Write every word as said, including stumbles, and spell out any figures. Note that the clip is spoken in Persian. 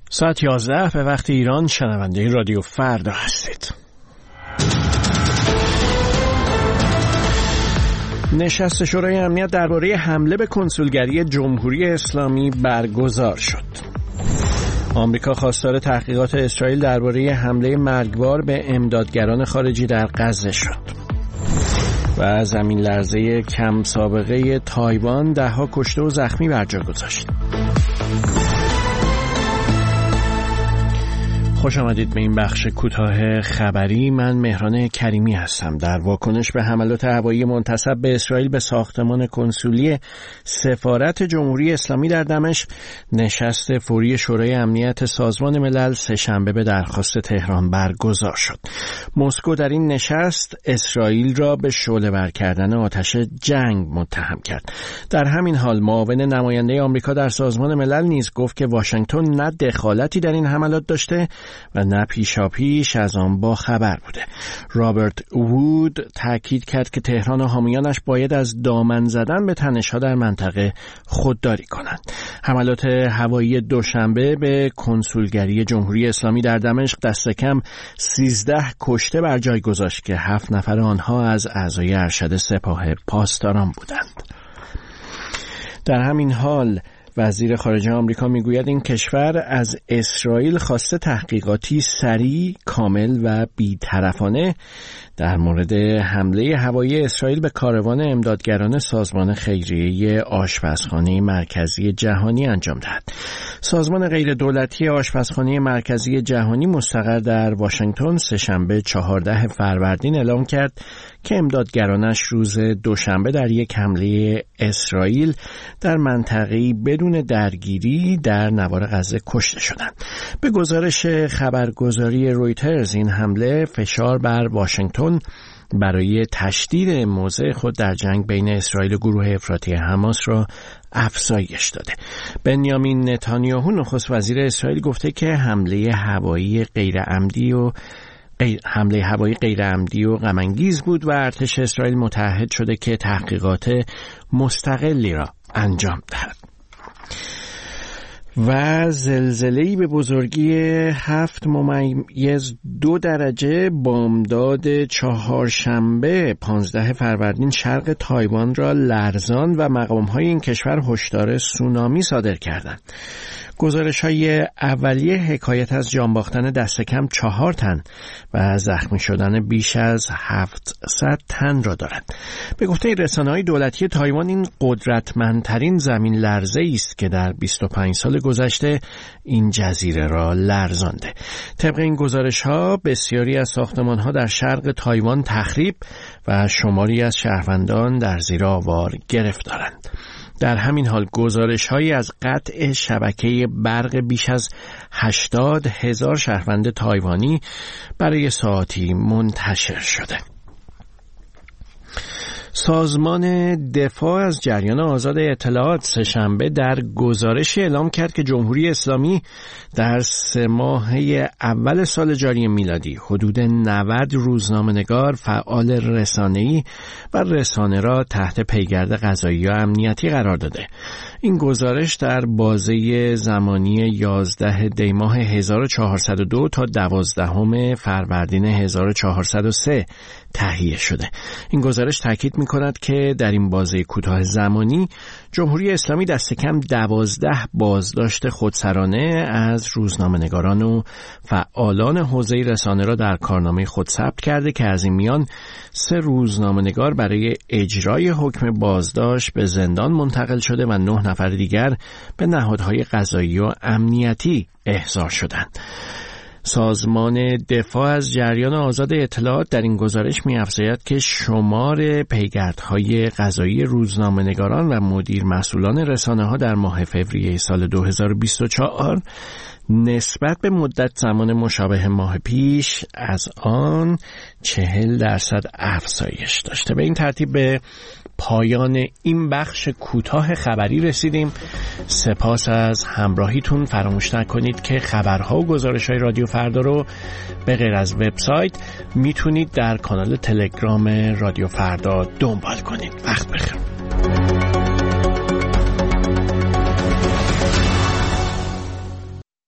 ساعت یازده به وقت ایران، شنونده رادیو فردا هستید. نشست شورای امنیت درباره حمله به کنسولگری جمهوری اسلامی برگزار شد. آمریکا خواستار تحقیقات اسرائیل درباره حمله مرگبار به امدادگران خارجی در غزه شد. و زمین لرزه کم سابقه تایوان ده‌ها کشته و زخمی بر جا گذاشت. خوش آمدید به این بخش کوتاه خبری. من مهران کریمی هستم. در واکنش به حملات هوایی منتسب به اسرائیل به ساختمان کنسولی سفارت جمهوری اسلامی در دمشق، نشست فوری شورای امنیت سازمان ملل سه‌شنبه به درخواست تهران برگزار شد. مسکو در این نشست اسرائیل را به شعله‌ور کردن آتش جنگ متهم کرد. در همین حال معاون نماینده آمریکا در سازمان ملل نیز گفت که واشنگتن نه دخالتی در این حملات داشته و نه پیشاپیش از آن با خبر بوده. رابرت وود تاکید کرد که تهران و حامیانش باید از دامن زدن به تنش‌ها در منطقه خودداری کنند. حملات هوایی دوشنبه به کنسولگری جمهوری اسلامی در دمشق دست کم سیزده کشته بر جای گذاشت که هفت نفر آنها از اعضای ارشد سپاه پاسداران بودند. در همین حال وزیر خارجه آمریکا میگوید این کشور از اسرائیل خواسته تحقیقاتی سریع، کامل و بی‌طرفانه در مورد حمله هوایی اسرائیل به کاروان امدادگران سازمان خیریه آشپزخانه مرکزی جهانی انجام دهد. سازمان غیر دولتی آشپزخانه مرکزی جهانی مستقر در واشنگتن سه‌شنبه چهاردهم فروردین اعلام کرد که امدادگرانش روز دوشنبه در یک حمله اسرائیل در منطقه‌ای بدون درگیری در نوار غزه کشته شدند. به گزارش خبرگزاری رویترز این حمله فشار بر واشنگتن برای تشدید موضع خود در جنگ بین اسرائیل و گروه افراطی حماس را افزایش داده. بنیامین نتانیاهو نخست وزیر اسرائیل گفته که حمله هوایی غیر عمدی و حمله هوایی غیر عمدی و غم انگیز بود و ارتش اسرائیل متعهد شده که تحقیقات مستقلی را انجام دهد. و زلزله‌ای به بزرگی هفت ممیز دو درجه بامداد چهارشنبه پانزده فروردین شرق تایوان را لرزاند و مقام‌های این کشور هشدار سونامی صادر کردند. گزارش‌های اولیه حکایت از جان باختن دست کم چهار تن و زخمی شدن بیش از هفتصد تن را دارد. به گفته رسانه‌های دولتی تایوان این قدرتمندترین زمین لرزه‌ای است که در بیست و پنج سال گذشته این جزیره را لرزانده. طبق این گزارش‌ها بسیاری از ساختمان‌ها در شرق تایوان تخریب و شماری از شهروندان در زیر آوار گرفتارند. در همین حال گزارش‌هایی از قطع شبکه برق بیش از هشتاد هزار شهروند تایوانی برای ساعاتی منتشر شده. سازمان دفاع از جریان آزاد اطلاعات سه‌شنبه در گزارشی اعلام کرد که جمهوری اسلامی در سه ماهه اول سال جاری میلادی حدود نود روزنامه‌نگار، فعال رسانه‌ای و رسانه را تحت پیگرد قضایی و امنیتی قرار داده. این گزارش در بازه زمانی یازده دی ماه هزار و چهارصد و دو تا دوازدهم فروردین هزار و چهارصد و سه تهیه شده. این گزارش تاکید می‌کند که در این بازه کوتاه زمانی جمهوری اسلامی دست کم دوازده بازداشت خودسرانه از روزنامه‌نگاران و فعالان حوزه رسانه را در کارنامه خود ثبت کرده که از این میان سه روزنامه‌نگار برای اجرای حکم بازداشت به زندان منتقل شده و نه نفر دیگر به نهادهای قضایی و امنیتی احضار شدند. سازمان دفاع از جریان آزاد اطلاعات در این گزارش می‌افزاید که شمار پیگردهای قضایی روزنامه‌نگاران و مدیر مسئولان رسانه‌ها در ماه فوریه سال دو هزار و بیست و چهار نسبت به مدت زمان مشابه ماه پیش از آن چهل درصد افزایش داشته. به این ترتیب به پایان این بخش کوتاه خبری رسیدیم. سپاس از همراهیتون. فراموش نکنید که خبرها و گزارش‌های رادیو فردا رو به غیر از وبسایت میتونید در کانال تلگرام رادیو فردا دنبال کنید. وقت بخیر.